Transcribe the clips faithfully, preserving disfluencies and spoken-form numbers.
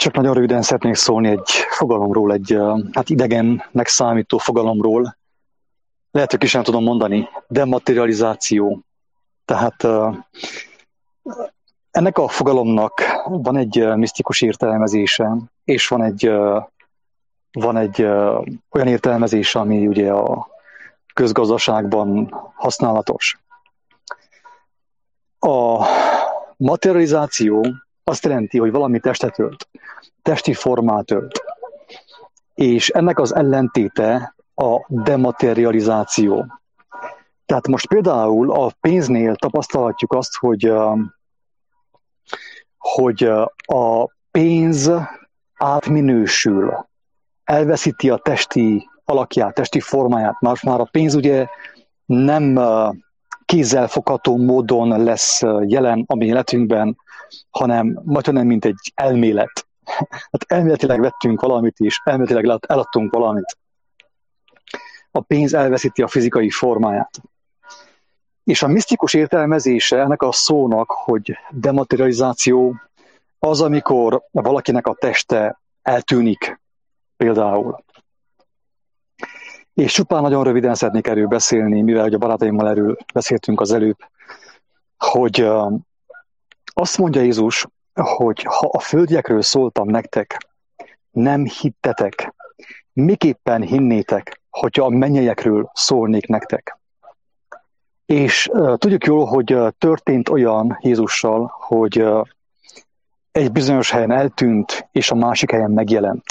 Csak nagyon röviden szeretnék szólni egy fogalomról, egy hát idegennek számító fogalomról. Lehet, hogy ki sem tudom mondani. Dematerializáció. Tehát ennek a fogalomnak van egy misztikus értelmezése, és van egy, van egy olyan értelmezése, ami ugye a közgazdaságban használatos. A materializáció azt jelenti, hogy valami testet ölt, testi formát ölt. És ennek az ellentéte a dematerializáció. Tehát most például a pénznél tapasztalhatjuk azt, hogy, hogy a pénz átminősül, elveszíti a testi alakját, testi formáját. Most már a pénz ugye nem kézzelfogható módon lesz jelen a mi életünkben, hanem majdnem mint egy elmélet. Hát elméletileg vettünk valamit is, elméletileg eladtunk valamit. A pénz elveszíti a fizikai formáját. És a misztikus értelmezése ennek a szónak, hogy dematerializáció, az, amikor valakinek a teste eltűnik, például. És csupán nagyon röviden szeretnék erről beszélni, mivel hogy a barátaimmal erről beszéltünk az előbb, hogy azt mondja Jézus, hogy ha a földiekről szóltam nektek, nem hittetek, miképpen hinnétek, hogyha a mennyeiekről szólnék nektek. És uh, tudjuk jól, hogy uh, történt olyan Jézussal, hogy uh, egy bizonyos helyen eltűnt, és a másik helyen megjelent.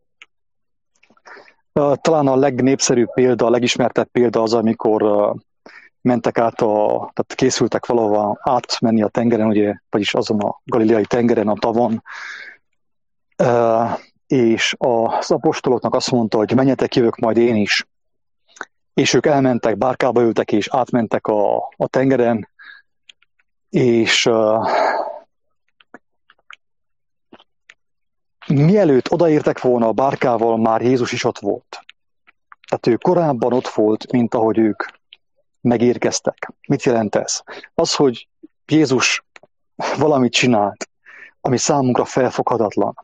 Uh, talán a legnépszerűbb példa, a legismertebb példa az, amikor uh, mentek át, a, tehát készültek valahova átmenni a tengeren, ugye, vagyis azon a galileai tengeren, a tavon, uh, és az apostoloknak azt mondta, hogy menjetek, jövök majd én is. És ők elmentek, bárkába ültek, és átmentek a, a tengeren, és uh, mielőtt odaértek volna a bárkával, már Jézus is ott volt. Tehát ő korábban ott volt, mint ahogy ők megérkeztek. Mit jelent ez? Az, hogy Jézus valamit csinált, ami számunkra felfoghatatlan.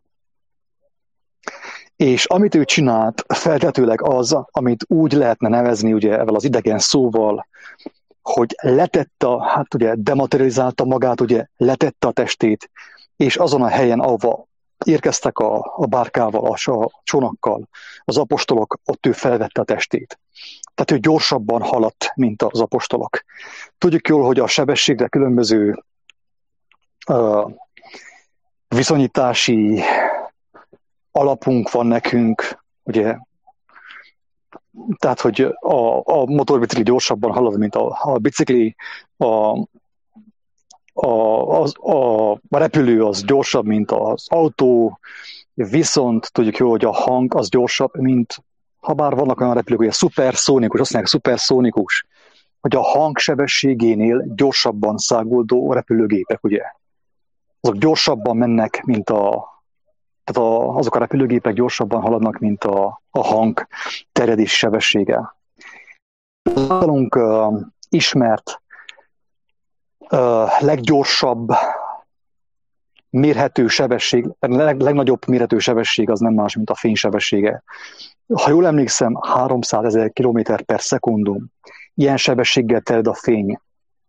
És amit ő csinált, feltetőleg az, amit úgy lehetne nevezni, ugye ezzel az idegen szóval, hogy letette, hát ugye dematerializálta magát, ugye letette a testét, és azon a helyen, ahova érkeztek a, a bárkával, a, a csónakkal, az apostolok, ott ő felvette a testét. Tehát ő gyorsabban haladt, mint az apostolok. Tudjuk jól, hogy a sebességre különböző uh, viszonyítási alapunk van nekünk, ugye, tehát, hogy a, a motorbicikli gyorsabban halad, mint a, a bicikli, a, a, az, a, a repülő az gyorsabb, mint az autó, viszont tudjuk jól, hogy a hang az gyorsabb, mint, ha bár vannak olyan repülők, hogy a szuperszónikus, azt mondják szuperszónikus, hogy a hang sebességénél gyorsabban száguldó repülőgépek, ugye. Azok gyorsabban mennek, mint a Tehát a, azok a repülőgépek gyorsabban haladnak, mint a, a hang terjedés sebessége. Az általunk uh, ismert uh, leggyorsabb mérhető sebesség, a leg, legnagyobb mérhető sebesség az nem más, mint a fénysebessége. Ha jól emlékszem, háromszázezer kilométer per szekundum. Ilyen sebességgel terjed a fény.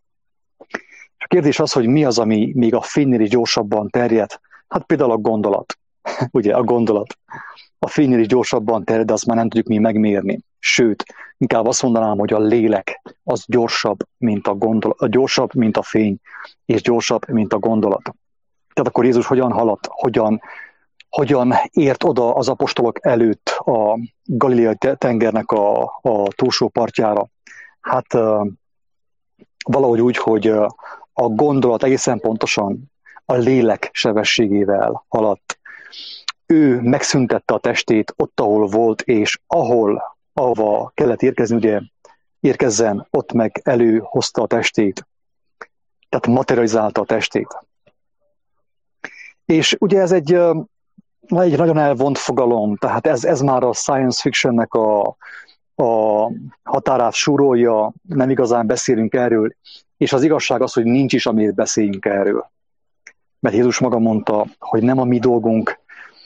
És a kérdés az, hogy mi az, ami még a fénynél is gyorsabban terjed? Hát például a gondolat. Ugye, a gondolat. A fénynél is gyorsabban terjed, de azt már nem tudjuk mi megmérni. Sőt, inkább azt mondanám, hogy a lélek az gyorsabb, mint a gondolat, gyorsabb, mint a fény, és gyorsabb, mint a gondolat. Tehát akkor Jézus hogyan haladt, hogyan, hogyan ért oda az apostolok előtt a Galileai tengernek a, a túlsó partjára? Hát uh, valahogy úgy, hogy uh, a gondolat egészen pontosan a lélek sebességével haladt. Ő megszüntette a testét ott, ahol volt, és ahol, ahova kellett érkezni, ugye érkezzen, ott meg előhozta a testét. Tehát materializálta a testét. És ugye ez egy, egy nagyon elvont fogalom, tehát ez, ez már a science fictionnek a, a határát súrolja, nem igazán beszélünk erről, és az igazság az, hogy nincs is, amiért beszéljünk erről. Mert Jézus maga mondta, hogy nem a mi dolgunk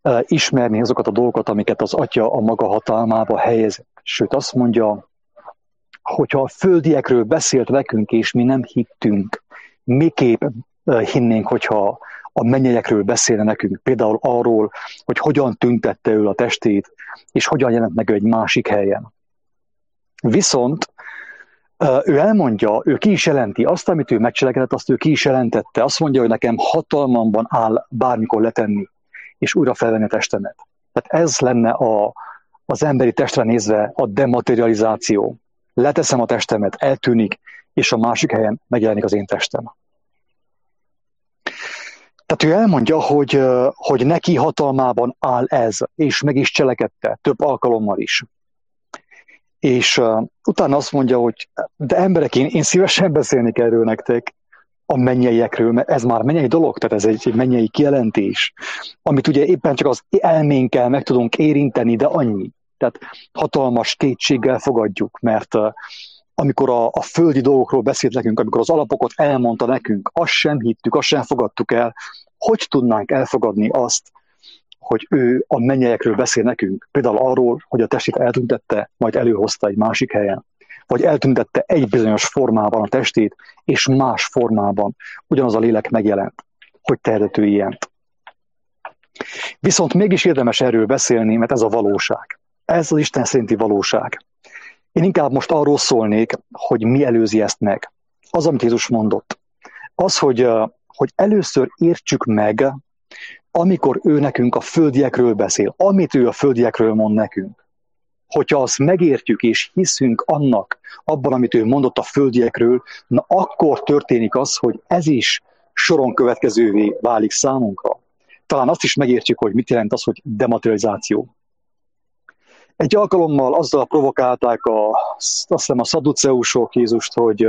ismerni azokat a dolgokat, amiket az Atya a maga hatalmába helyez. Sőt, azt mondja, hogyha a földiekről beszélt nekünk, és mi nem hittünk, miképp hinnénk, hogyha a mennyeiekről beszélne nekünk. Például arról, hogy hogyan tüntette ő a testét, és hogyan jelent meg egy másik helyen. Viszont ő elmondja, ő ki is jelenti azt, amit ő megcselekedett, azt ő ki is jelentette. Azt mondja, hogy nekem hatalmamban áll bármikor letenni, és újra felvenni a testemet. Tehát ez lenne a, az emberi testre nézve a dematerializáció. Leteszem a testemet, eltűnik, és a másik helyen megjelenik az én testem. Tehát ő elmondja, hogy, hogy neki hatalmában áll ez, és meg is cselekedte, több alkalommal is. És uh, utána azt mondja, hogy de emberek, én, én szívesen beszélnék erről nektek, a mennyeiekről, mert ez már mennyei dolog, tehát ez egy, egy mennyei kijelentés, amit ugye éppen csak az elménkkel meg tudunk érinteni, de annyi. Tehát hatalmas kétséggel fogadjuk, mert uh, amikor a, a földi dolgokról beszélt nekünk, amikor az alapokat elmondta nekünk, azt sem hittük, azt sem fogadtuk el, hogy tudnánk elfogadni azt, hogy ő a mennyeiekről beszél nekünk. Például arról, hogy a testét eltüntette, majd előhozta egy másik helyen. Vagy eltüntette egy bizonyos formában a testét, és más formában ugyanaz a lélek megjelent. Hogy tehetett ő ilyent? Viszont mégis érdemes erről beszélni, mert ez a valóság. Ez az Isten szerinti valóság. Én inkább most arról szólnék, hogy mi előzi ezt meg. Az, amit Jézus mondott. Az, hogy, hogy először értsük meg, amikor ő nekünk a földiekről beszél, amit ő a földiekről mond nekünk. Hogyha azt megértjük és hiszünk annak, abban, amit ő mondott a földiekről, na akkor történik az, hogy ez is soron következővé válik számunkra. Talán azt is megértjük, hogy mit jelent az, hogy dematerializáció. Egy alkalommal azzal provokálták a, azt hiszem a szadduceusok Jézust, hogy,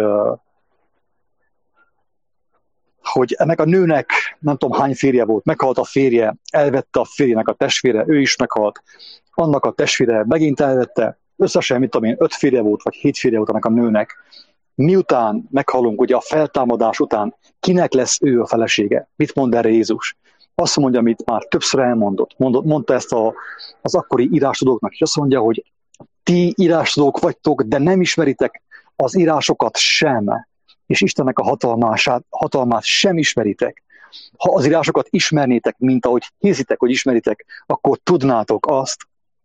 hogy ennek a nőnek nem tudom hány férje volt, meghalt a férje, elvette a férjének a testvére, ő is meghalt, annak a testvére megint elvette, összesen mit tudom én, öt férje volt, vagy hét férje volt annak a nőnek. Miután meghalunk, ugye a feltámadás után, kinek lesz ő a felesége? Mit mond erre Jézus? Azt mondja, amit már többször elmondott. Mondott, mondta ezt a, az akkori írástudóknak, és azt mondja, hogy ti írástudók vagytok, de nem ismeritek az írásokat sem, és Istennek a hatalmását, hatalmát sem ismeritek. Ha az írásokat ismernétek, mint ahogy hiszitek, hogy ismeritek, akkor tudnátok azt,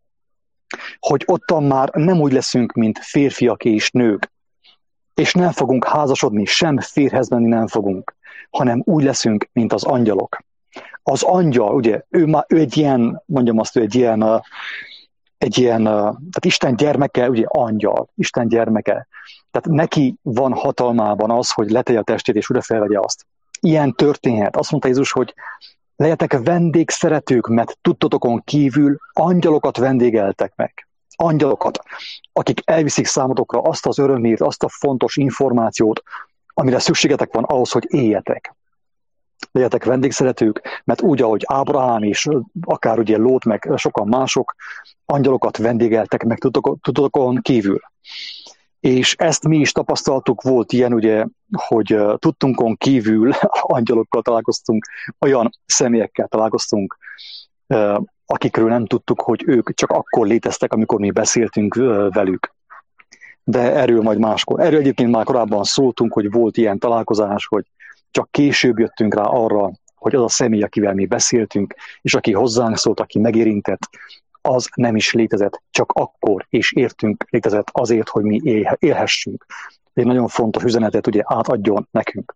hogy ottan már nem úgy leszünk, mint férfiak és nők, és nem fogunk házasodni, sem férhez menni nem fogunk, hanem úgy leszünk, mint az angyalok. Az angyal, ugye, ő, már, ő egy ilyen, mondjam azt, ő egy ilyen, egy ilyen, tehát Isten gyermeke, ugye angyal, Isten gyermeke. Tehát neki van hatalmában az, hogy letegye a testét, és újra felvegye azt. Ilyen történhet. Azt mondta Jézus, hogy legyetek vendégszeretők, mert tudtotokon kívül angyalokat vendégeltek meg. Angyalokat, akik elviszik számotokra azt az örömét, azt a fontos információt, amire szükségetek van ahhoz, hogy éljetek. Legyetek vendégszeretők, mert úgy, ahogy Ábrahám és akár ugye Lót, meg sokan mások, angyalokat vendégeltek meg tudtotokon kívül. És ezt mi is tapasztaltuk, volt ilyen, ugye, hogy tudtunkon kívül angyalokkal találkoztunk, olyan személyekkel találkoztunk, akikről nem tudtuk, hogy ők csak akkor léteztek, amikor mi beszéltünk velük. De erről majd máskor. Erről egyébként már korábban szóltunk, hogy volt ilyen találkozás, hogy csak később jöttünk rá arra, hogy az a személy, akivel mi beszéltünk, és aki hozzánk szólt, aki megérintett, az nem is létezett, csak akkor és értünk létezett azért, hogy mi élhessünk. Egy nagyon fontos üzenetet ugye átadjon nekünk.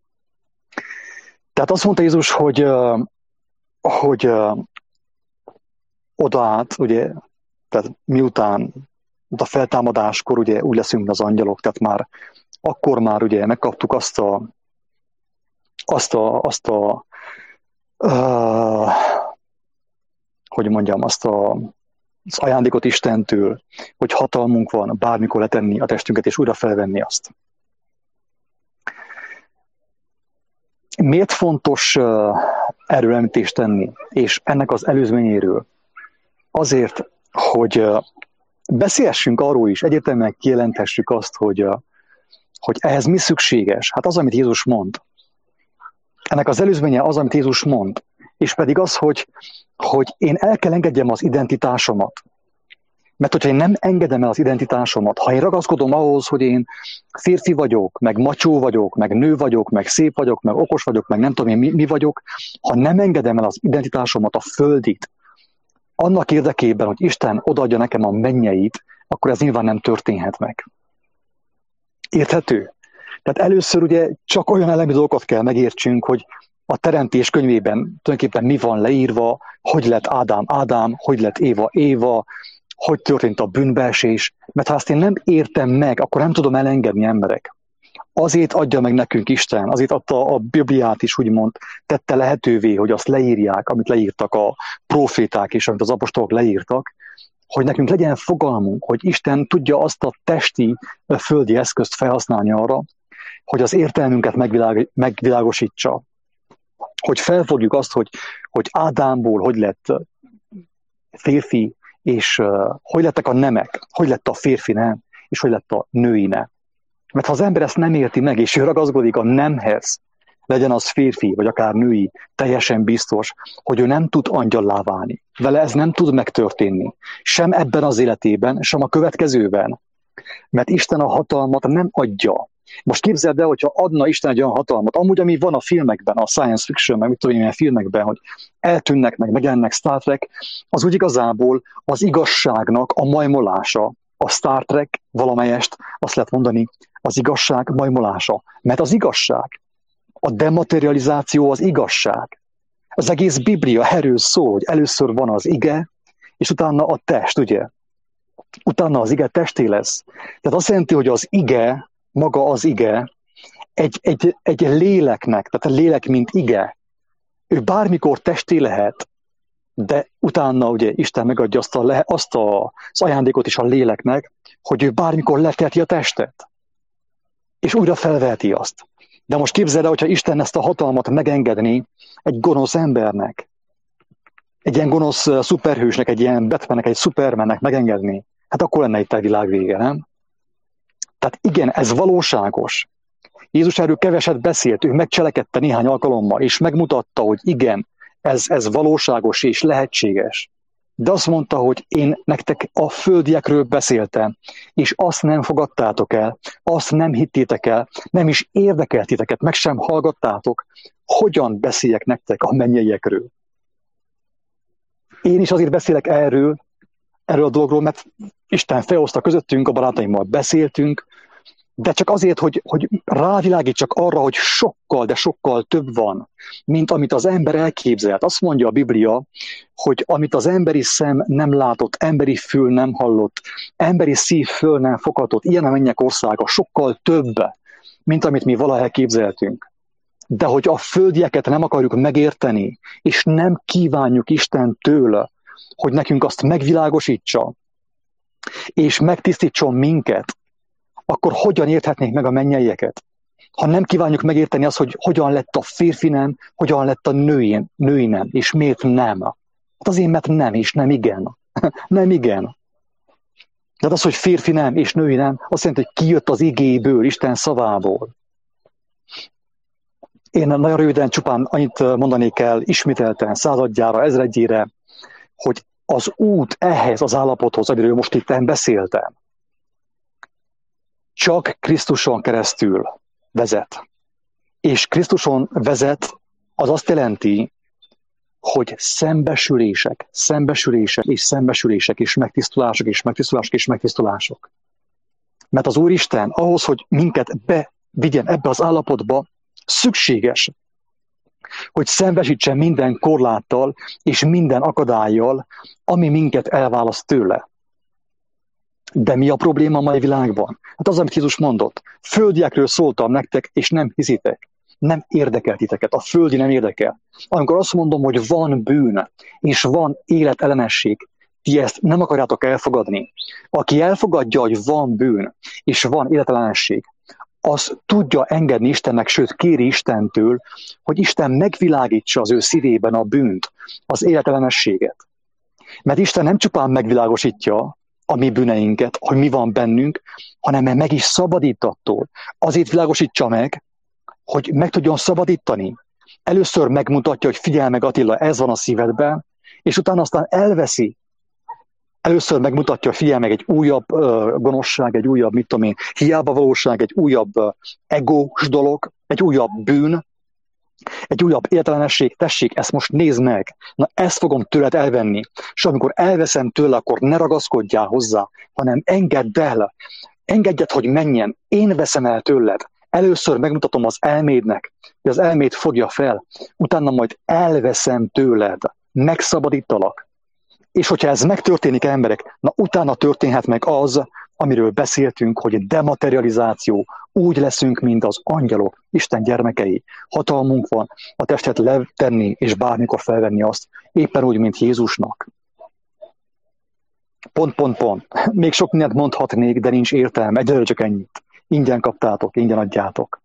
Tehát azt mondta Jézus, hogy, hogy odaát, ugye, tehát miután a feltámadáskor ugye úgy leszünk, mint az angyalok, tehát már akkor már ugye megkaptuk azt a azt a, azt a uh, hogy mondjam, azt a, az ajándékot Istentől, hogy hatalmunk van bármikor letenni a testünket, és újra felvenni azt. Miért fontos uh, erről említést tenni, és ennek az előzményéről? Azért, hogy uh, beszélhessünk arról is, egyértelműen kijelenthessük azt, hogy, uh, hogy ehhez mi szükséges. Hát az, amit Jézus mond. Ennek az előzménye az, amit Jézus mond. És pedig az, hogy, hogy én el kell engedjem az identitásomat. Mert hogyha én nem engedem el az identitásomat, ha én ragaszkodom ahhoz, hogy én férfi vagyok, meg macsó vagyok, meg nő vagyok, meg szép vagyok, meg okos vagyok, meg nem tudom én mi, mi vagyok, ha nem engedem el az identitásomat, a földit, annak érdekében, hogy Isten odaadja nekem a mennyeit, akkor ez nyilván nem történhet meg. Érthető? Tehát először ugye csak olyan elemi dolgokat kell megértsünk, hogy a Teremtés könyvében tulajdonképpen mi van leírva, hogy lett Ádám Ádám, hogy lett Éva Éva, hogy történt a bűnbeesés, mert ha ezt én nem értem meg, akkor nem tudom elengedni, emberek. Azért adja meg nekünk Isten, azért adta a Bibliát is, úgymond tette lehetővé, hogy azt leírják, amit leírtak a proféták és amit az apostolok leírtak, hogy nekünk legyen fogalmunk, hogy Isten tudja azt a testi, földi eszközt felhasználni arra, hogy az értelmünket megvilág, megvilágosítsa. Hogy felfogjuk azt, hogy, hogy Ádámból hogy lett férfi, és uh, hogy lettek a nemek, hogy lett a férfi nem, és hogy lett a női nem. Mert ha az ember ezt nem érti meg, és ő ragaszkodik a nemhez, legyen az férfi, vagy akár női, teljesen biztos, hogy ő nem tud angyallá válni. Vele ez nem tud megtörténni. Sem ebben az életében, sem a következőben. Mert Isten a hatalmat nem adja. Most képzeld el, hogyha adna Isten egy olyan hatalmat, amúgy ami van a filmekben, a science fiction, meg mit tudom én, ilyen filmekben, hogy eltűnnek, meg megjelennek Star Trek, az úgy igazából az igazságnak a majmolása. A Star Trek valamelyest, azt lehet mondani, az igazság majmolása. Mert az igazság, a dematerializáció az igazság. Az egész Biblia erről szól, hogy először van az ige, és utána a test, ugye? Utána az ige testé lesz. Tehát azt jelenti, hogy az ige, maga az ige, egy, egy, egy léleknek, tehát a lélek, mint ige, ő bármikor testé lehet, de utána ugye Isten megadja azt, a, azt a, az ajándékot is a léleknek, hogy ő bármikor leteheti a testet, és újra felveheti azt. De most képzeld el, hogyha Isten ezt a hatalmat megengedni egy gonosz embernek, egy ilyen gonosz szuperhősnek, egy ilyen Batmannek, egy Supermannek megengedni, hát akkor lenne itt a világ vége, nem? Tehát igen, ez valóságos. Jézus erről keveset beszélt, ő megcselekedte néhány alkalommal, és megmutatta, hogy igen, ez, ez valóságos és lehetséges. De azt mondta, hogy én nektek a földiekről beszéltem, és azt nem fogadtátok el, azt nem hittétek el, nem is érdekelt titeket, meg sem hallgattátok, hogyan beszéljek nektek a mennyeiekről. Én is azért beszélek erről, erről a dologról, mert Isten felhozta közöttünk, a barátaimmal beszéltünk, de csak azért, hogy, hogy rávilágítsak arra, hogy sokkal, de sokkal több van, mint amit az ember elképzelt. Azt mondja a Biblia, hogy amit az emberi szem nem látott, emberi fül nem hallott, emberi szív föl nem foghatott, ilyen a mennyek országa, sokkal több, mint amit mi valaha elképzeltünk. De hogy a földieket nem akarjuk megérteni, és nem kívánjuk Istentől, hogy nekünk azt megvilágosítsa, és megtisztítson minket, akkor hogyan érthetnénk meg a mennyeieket? Ha nem kívánjuk megérteni azt, hogy hogyan lett a férfi nem, hogyan lett a női, női nem, és miért nem. Hát azért, mert nem, és nem igen. Nem igen. De az, hogy férfi nem, és női nem, azt jelenti, hogy kijött az igéből, Isten szavából. Én nagyon röviden csupán annyit mondanék el, ismételten, századjára, ezredjére, hogy az út ehhez az állapothoz, amiről most itt beszéltem, csak Krisztuson keresztül vezet. És Krisztuson vezet, az azt jelenti, hogy szembesülések, szembesülések és szembesülések és megtisztulások és megtisztulások és megtisztulások. Mert az Úristen ahhoz, hogy minket bevigyen ebbe az állapotba, szükséges, hogy szembesítsen minden korláttal és minden akadályjal, ami minket elválaszt tőle. De mi a probléma a mai világban? Hát az, amit Jézus mondott. Földiekről szóltam nektek, és nem hiszitek. Nem érdekel titeket. A földi nem érdekel. Amikor azt mondom, hogy van bűn, és van életellenesség, ti ezt nem akarjátok elfogadni. Aki elfogadja, hogy van bűn, és van életellenesség, az tudja engedni Istennek, sőt kéri Istentől, hogy Isten megvilágítsa az ő szívében a bűnt, az életellenességet. Mert Isten nem csupán megvilágosítja a mi bűneinket, hogy mi van bennünk, hanem meg is szabadít attól. Azért világosítsa meg, hogy meg tudjon szabadítani. Először megmutatja, hogy figyelj meg Attila, ez van a szívedben, és utána aztán elveszi. Először megmutatja, hogy figyelj meg, egy újabb uh, gonoszság, egy újabb, mit tudom én, hiába valóság, egy újabb uh, egós dolog, egy újabb bűn, egy újabb értelenesség, tessék, ezt most nézd meg, na ezt fogom tőled elvenni, és amikor elveszem tőle, akkor ne ragaszkodjál hozzá, hanem engedd el, engedjed, hogy menjen, én veszem el tőled. Először megmutatom az elmédnek, hogy az elméd fogja fel, utána majd elveszem tőled, megszabadítalak. És hogyha ez megtörténik, emberek, na utána történhet meg az, amiről beszéltünk, hogy dematerializáció, úgy leszünk, mint az angyalok, Isten gyermekei. Hatalmunk van a testet letenni, és bármikor felvenni azt, éppen úgy, mint Jézusnak. Pont, pont, pont. Még sok mindent mondhatnék, de nincs értelme, egyelőre csak ennyit. Ingyen kaptátok, ingyen adjátok.